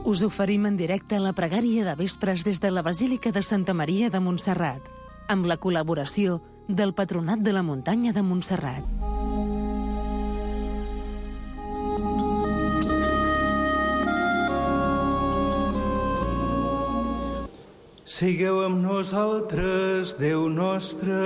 Us oferim en directe la pregària de vespres des de la Basílica de Santa Maria de Montserrat, amb la col·laboració del Patronat de la Muntanya de Montserrat. Sigueu amb nosaltres, Déu nostre.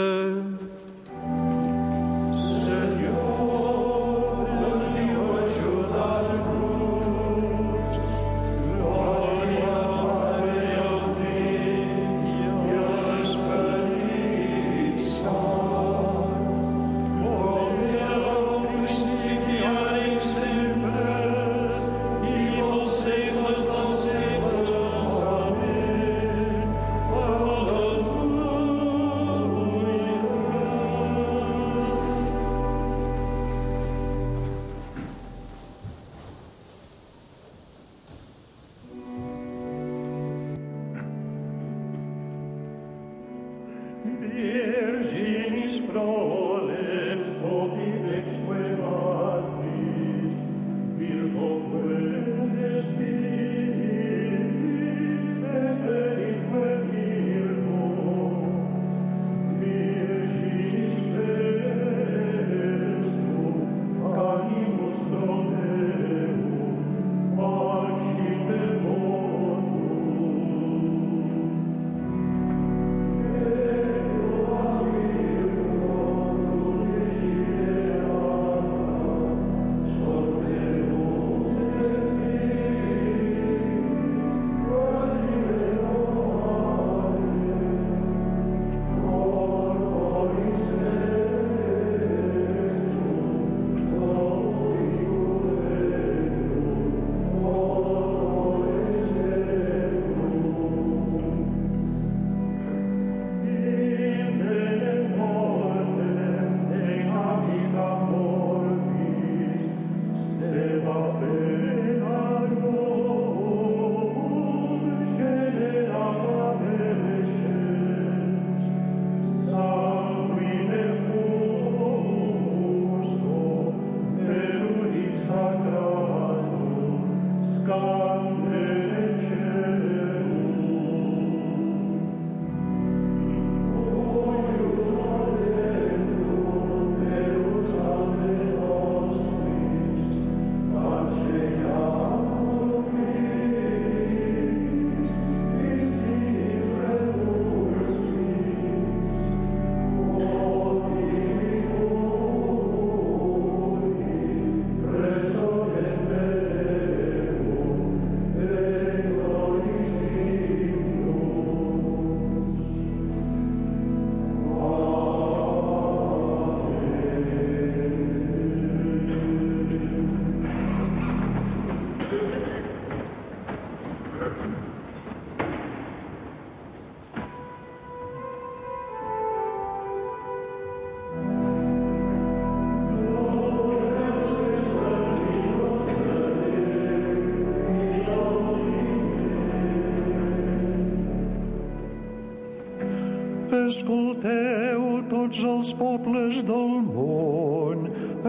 Escolteu tots els pobles del món,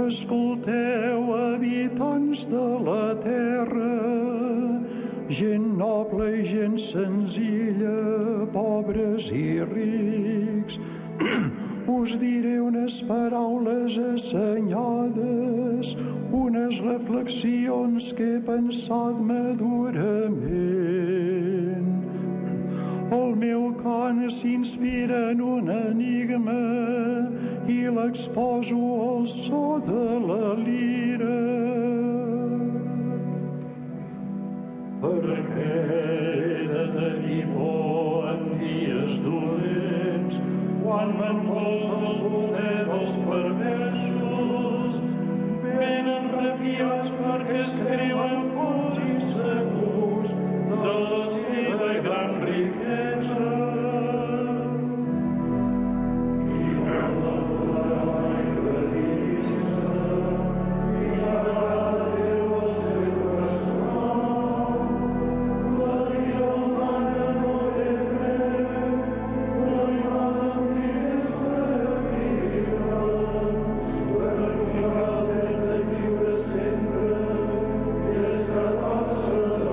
escolteu habitants de la terra, gent noble i gent senzilla, pobres i rics. Us diré unes paraules assenyades, unes reflexions que he pensat madurament. El meu cant s'inspira en un enigma i l'exposo al so de la lira. Per què he de tenir por en dies dolents quan m'envolta el poder dels perversos? Venen refiats perquè es creuen forts i segurs de la seva gran riquesa. Sempre, i estar-se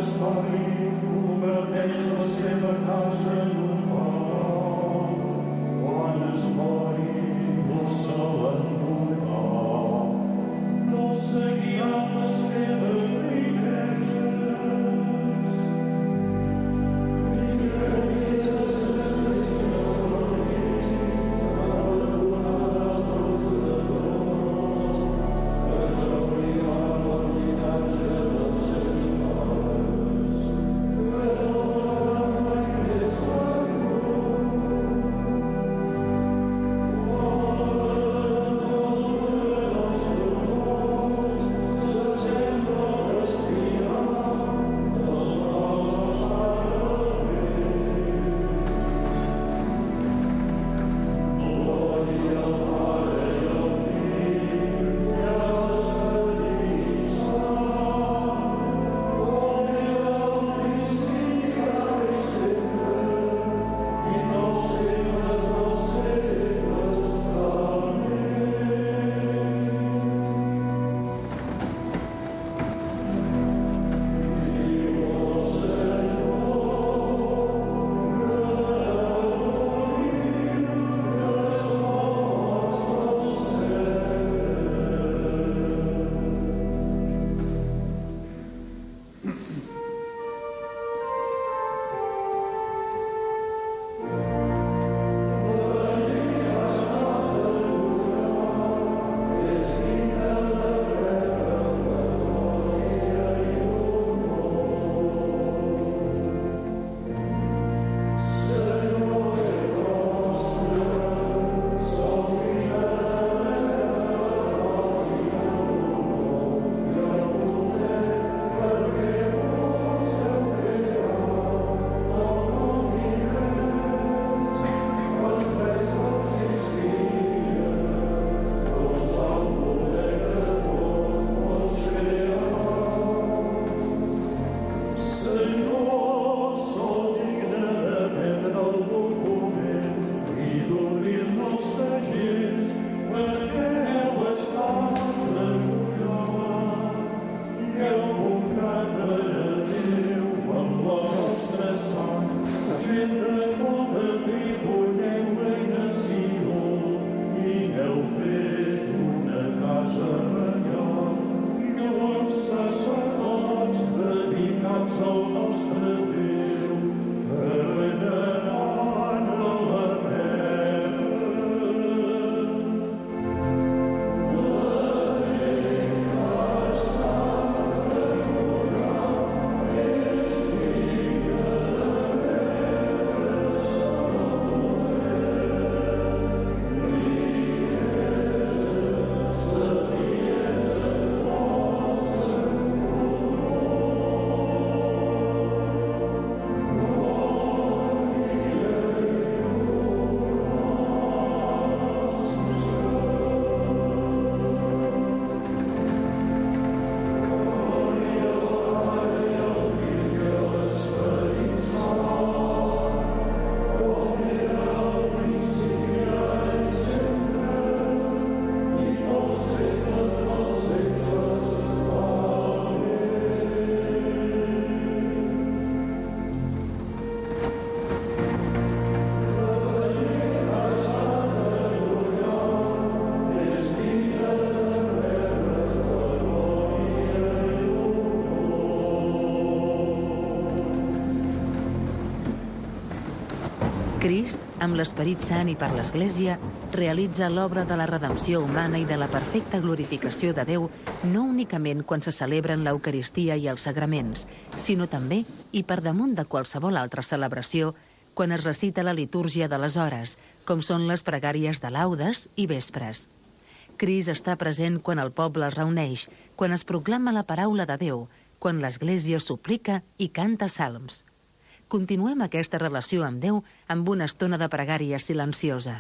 Crist, amb l'Esperit Sant i per l'Església, realitza l'obra de la redempció humana i de la perfecta glorificació de Déu, no únicament quan se celebren l'Eucaristia i els sagraments, sinó també, i per damunt de qualsevol altra celebració, quan es recita la litúrgia de les hores, com són les pregàries de laudes i vespres. Crist està present quan el poble es reuneix, quan es proclama la paraula de Déu, quan l'Església suplica i canta salms. Continuem aquesta relació amb Déu amb una estona de pregària silenciosa.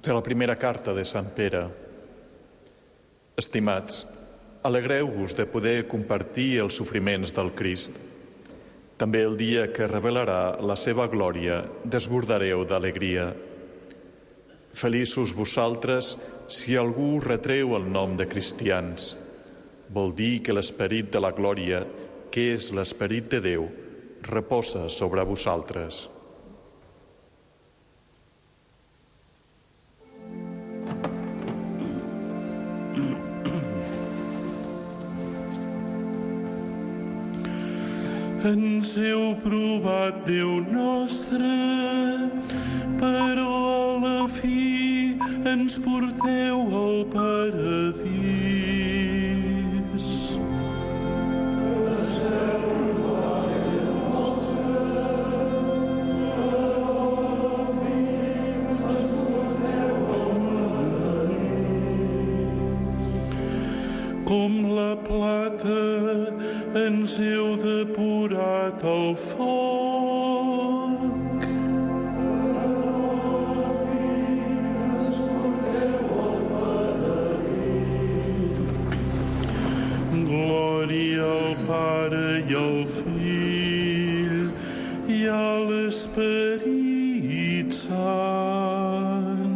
De la primera carta de Sant Pere. Estimats, alegreu-vos de poder compartir els sofriments del Crist. També el dia que revelarà la seva glòria desbordareu d'alegria. Feliços vosaltres si algú retreu el nom de cristians. Vol dir que l'esperit de la glòria, que és l'esperit de Déu, reposa sobre vosaltres. Ens heu provat, Déu nostre, però a la fi ens porteu al paradís. Com la plata ens heu depurat al foc. Glòria al Pare i al Fill i a l'Esperit Sant.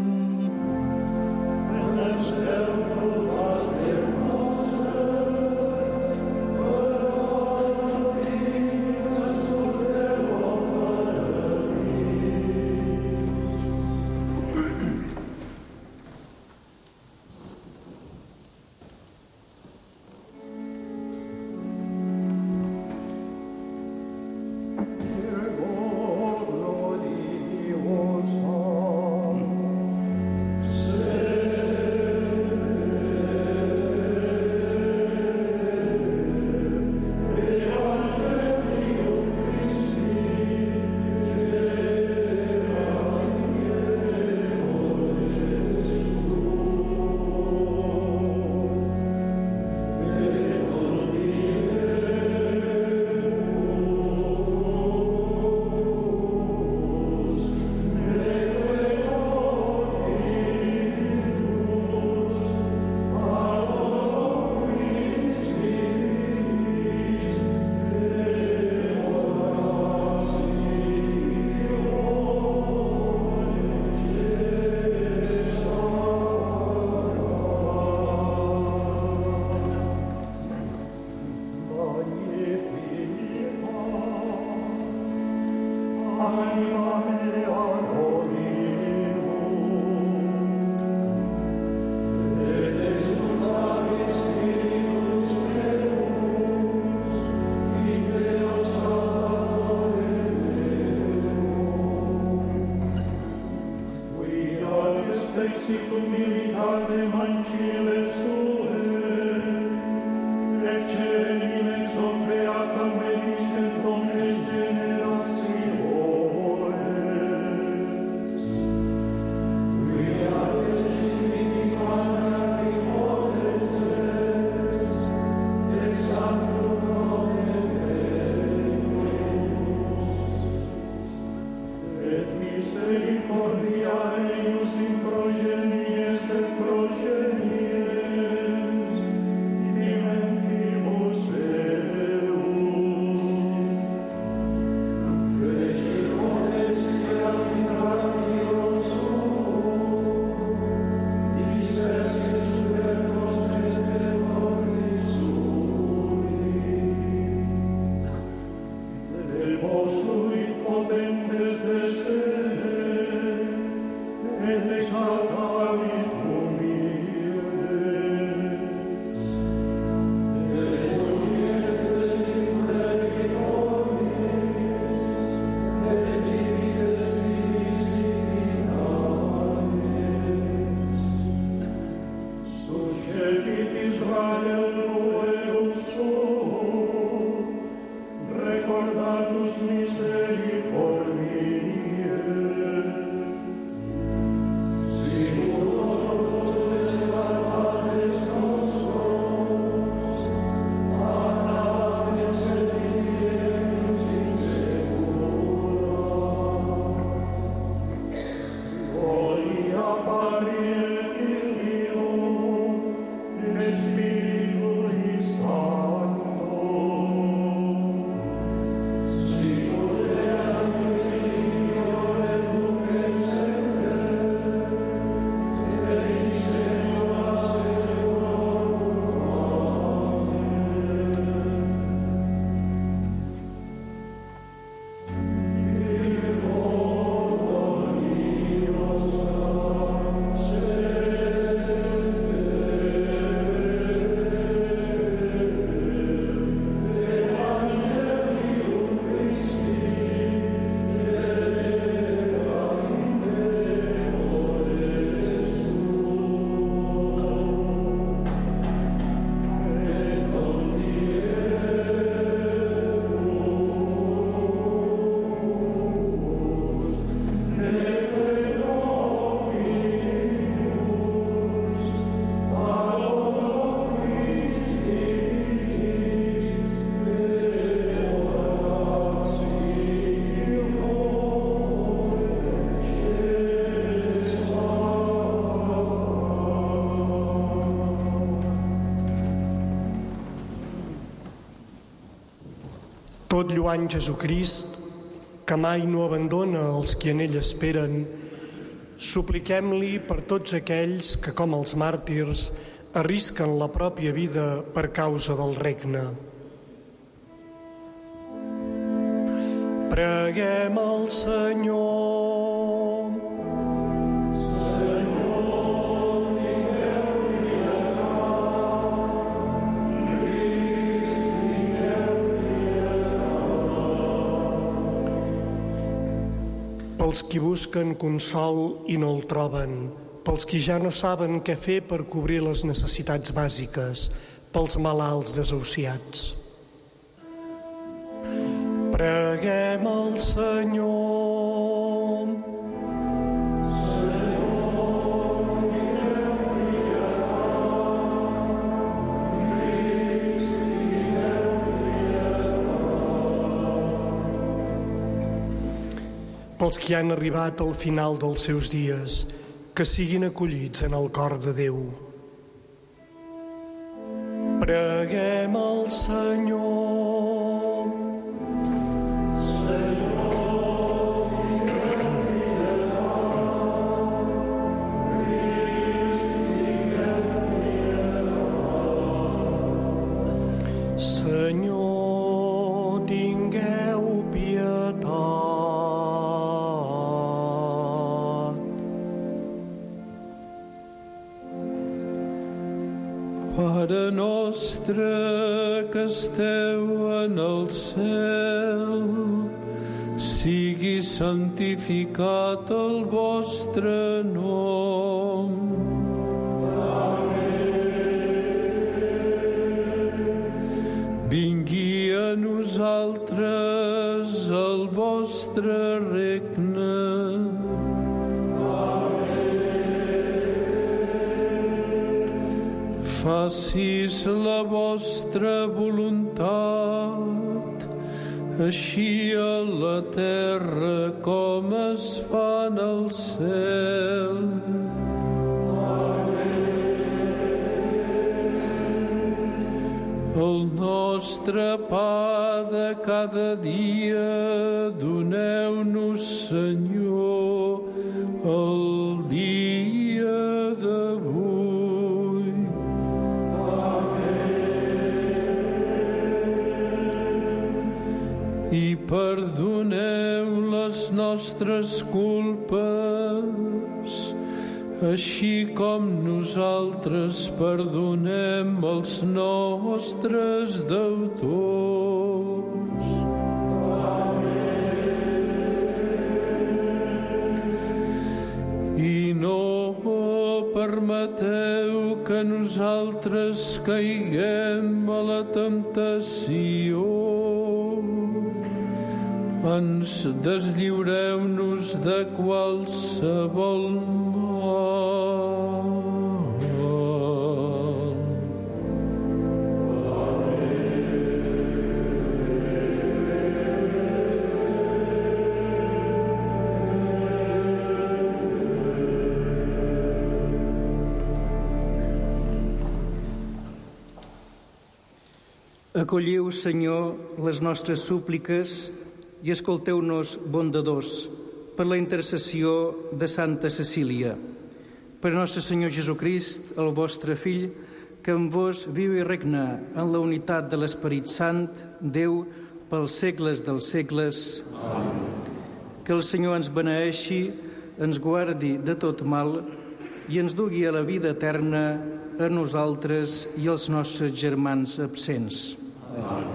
Padre Tot lluant Jesucrist, que mai no abandona els qui en ell esperen, supliquem-li per tots aquells que, com els màrtirs, arrisquen la pròpia vida per causa del regne. Preguem al Senyor. Pels qui busquen consol i no el troben, pels qui ja no saben què fer per cobrir les necessitats bàsiques, pels malalts desahuciats. Preguem al Senyor. Pels qui han arribat al final dels seus dies, que siguin acollits en el cor de Déu. Preguem al Senyor. Senyor, tingueu pietat. Pare nostre que esteu en el cel, sigui santificat el vostre nom. Vingui a nosaltres el vostre regne. Facis la vostra voluntat, així a la terra com es fa en el cel. El nostre pa de cada dia doneu-nos, Senyor, el dia d'avui. I perdoneu les nostres culpes, així com nosaltres perdonem els nostres deutors. I no permeteu que nosaltres caiguem a la temptació. Ens deslliureu-nos de qualsevol mal. Acolliu, Senyor, les nostres súpliques i escolteu-nos bondadors per la intercessió de Santa Cecília. Per nostre Senyor Jesucrist, el vostre Fill, que amb vos viu i regna en la unitat de l'Esperit Sant, Déu, pels segles dels segles. Amén. Que el Senyor ens beneeixi, ens guardi de tot mal i ens dugui a la vida eterna a nosaltres i als nostres germans absents. Amén.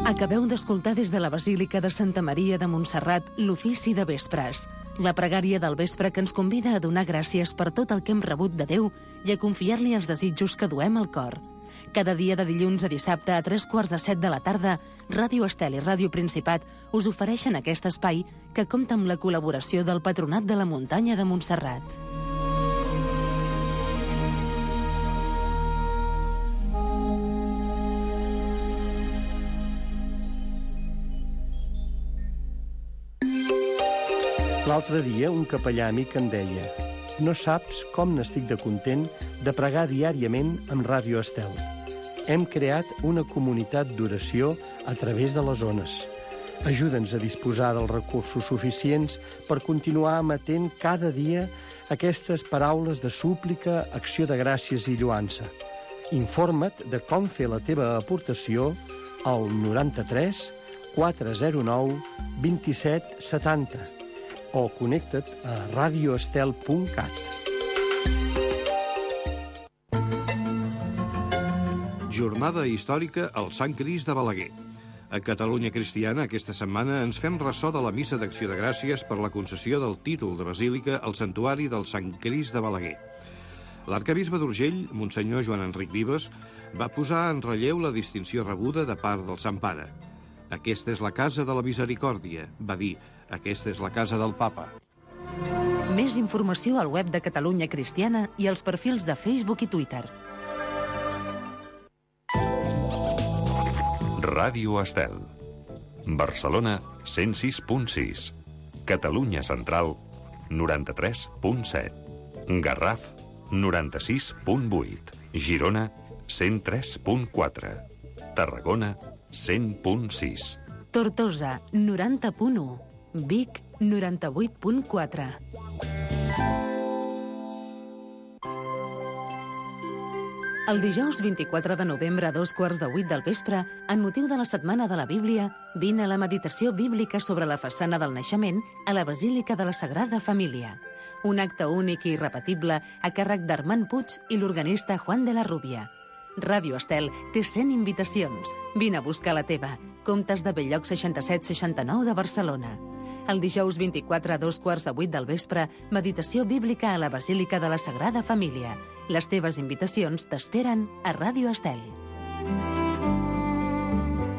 Acabeu d'escoltar des de la Basílica de Santa Maria de Montserrat l'ofici de vespres, la pregària del vespre que ens convida a donar gràcies per tot el que hem rebut de Déu i a confiar-li els desitjos que duem al cor. Cada dia de dilluns a dissabte a 3:45 de la tarda, Ràdio Estel i Ràdio Principat us ofereixen aquest espai que compta amb la col·laboració del Patronat de la Muntanya de Montserrat. L'altre dia un capellà amic em deia: no saps com n'estic de content de pregar diàriament amb Ràdio Estel. Hem creat una comunitat d'oració a través de les ones. Ajuda'ns a disposar dels recursos suficients per continuar emetent cada dia aquestes paraules de súplica, acció de gràcies i lloança. Informa't de com fer la teva aportació al 93 409 27 70 o connecta't a radioestel.cat. Jornada històrica al Sant Crist de Balaguer. A Catalunya Cristiana aquesta setmana ens fem ressò de la missa d'acció de gràcies per la concessió del títol de basílica al santuari del Sant Crist de Balaguer. L'arcabisbe d'Urgell, Monsenyor Joan Enric Vives, va posar en relleu la distinció rebuda de part del Sant Pare. Aquesta és la casa de la misericòrdia, va dir. Aquesta és la casa del Papa. Més informació al web de Catalunya Cristiana i als perfils de Facebook i Twitter. Ràdio Estel. Barcelona 106.6. Catalunya Central 93.7. Garraf 96.8. Girona 103.4. Tarragona 100.6. Tortosa 90.1. Vic 98.4. El dijous 24 de novembre a 2:15 del vespre, en motiu de la Setmana de la Bíblia, vine a la meditació bíblica sobre la façana del naixement a la Basílica de la Sagrada Família. Un acte únic i irrepetible a càrrec d'Armand Puig i l'organista Juan de la Rubia. Ràdio Estel té 100 invitacions. Vine a buscar la teva. Comptes de Belllloc 67-69 de Barcelona. El dijous 24 a 2:15 del vespre, meditació bíblica a la Basílica de la Sagrada Família. Les teves invitacions t'esperen a Ràdio Estel.